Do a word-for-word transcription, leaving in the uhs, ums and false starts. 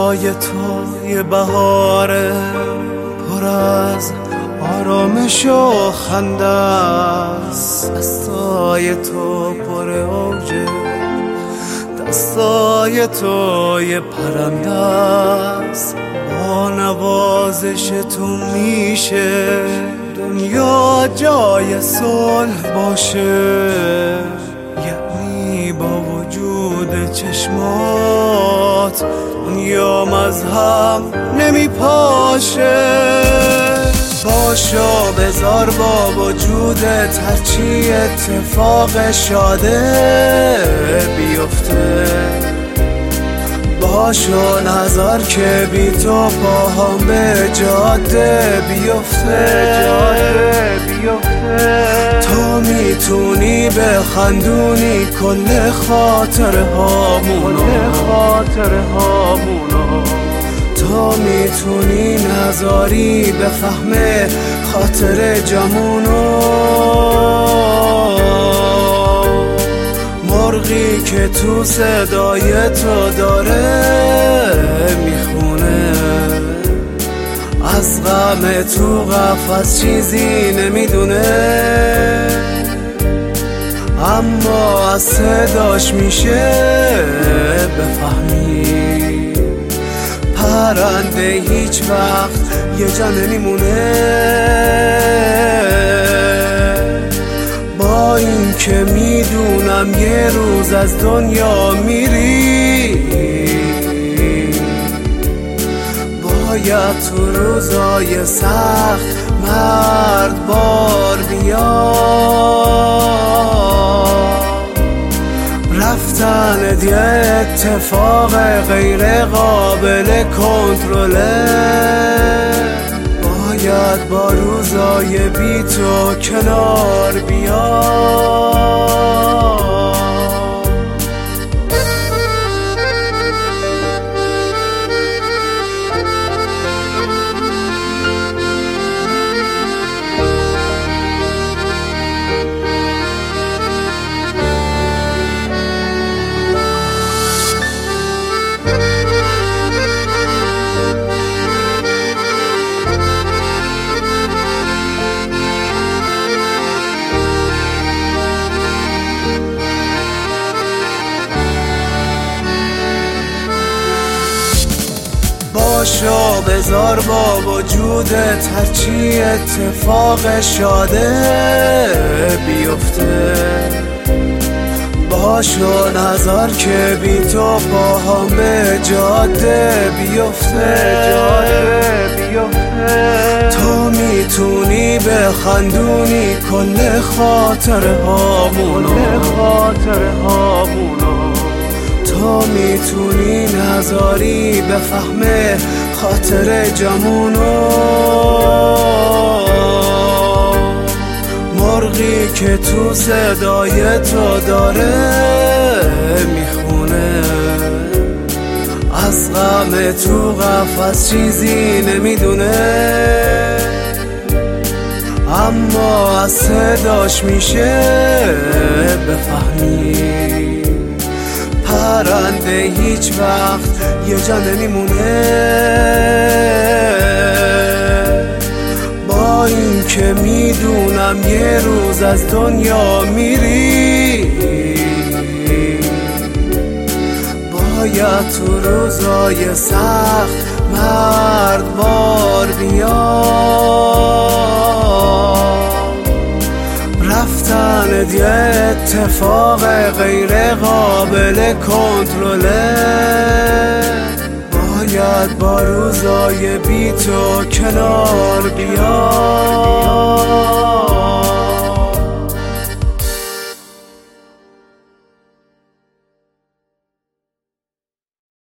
دستای تو یه بهاره پر از آرامش و خنده است. دستای تو پر اوجه، دستای تو یه پرنده است. با نوازش تو میشه دنیا جای صلح باشه، یعنی با وجود چشمات دنیا مذهب نمیپاشه. باشو بذار با وجودت هرچی اتفاق شاده بیفته، باشو نذار که بی تو پاهم به جاده بیفته. تو میتونی بخندونی کل خاطر هامونو، تو میتونی نذاری بفهمه خاطر جمونو. مرغی که تو صدای تو داره میخونه، از غم تو قفس چیزی نمیدونه، اما از صداش میشه بفهمی پرنده هیچ وقت یه جا نمیمونه. با این که میدونم یه روز از دنیا میری، باید تو روزای سخت مرد بار بیا. رفتن یه اتفاق غیر قابل کنترله، باید با روزای بی تو کنار بیا. باشو بذار با وجودت هرچی اتفاق شاده بیفته، باشو نذار که بی تو پاهم به جاده بیفته. تو میتونی بخندونی کل خاطر هامونو، تو میتونی نذاری بفهمه خاطر جمونو. مرغی که تو صدای تو داره میخونه، از غم تو قفس چیزی نمیدونه، اما از صداش میشه بفهمی پرنده هیچ وقت یه جا نمیمونه. با این که میدونم یه روز از دنیا میری، باید تو روزای سخت مرد بار بیا. رفتن یه اتفاق غیر قابل کنترله، باید با روزای بی تو کنار بیا.